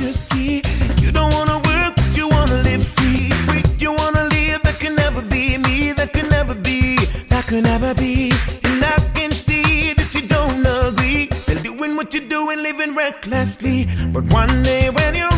to see. You don't wanna work, but you wanna live free. Free, you wanna live, that can never be me. That can never be, that can never be. And I can see that you don't agree. Still doing what you're doing, living recklessly. But one day when you're